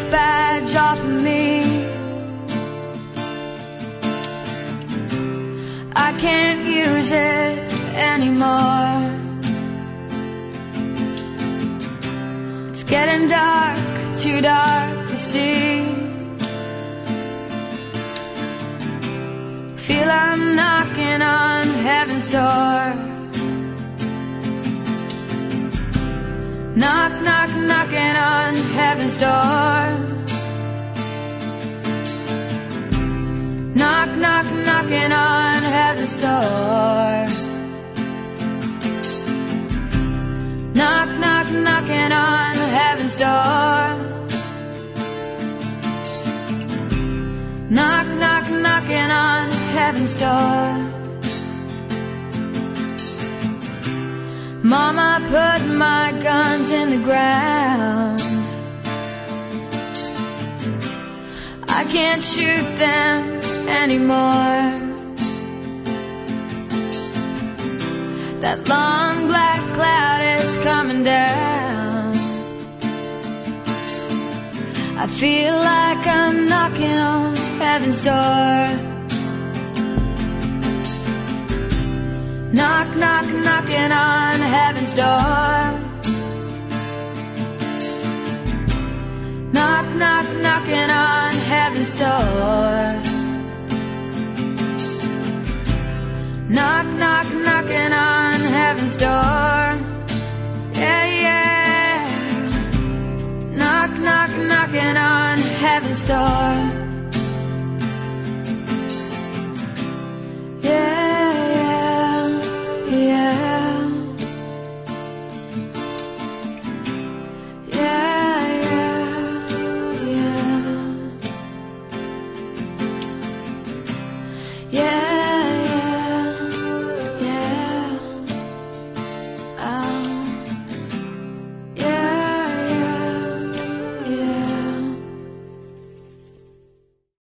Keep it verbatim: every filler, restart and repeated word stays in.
this badge off of me. I can't use it anymore. It's getting dark, too dark to see. Feel I'm knocking on heaven's door. Knock, knock, knocking on heaven's door. Knock, knock, knocking on heaven's door. Knock, knock, knocking on heaven's door. Knock, knock, knocking on heaven's door. Mama put my guns in the ground. I can't shoot them anymore. That long black cloud is coming down. I feel like I'm knocking on heaven's door. Knock, knock, knocking on heaven's door. Knock, knock, knocking on heaven's door. Knock, knock, knocking on heaven's door. Yeah, yeah. Knock, knock, knocking on heaven's door. Yeah, yeah, yeah.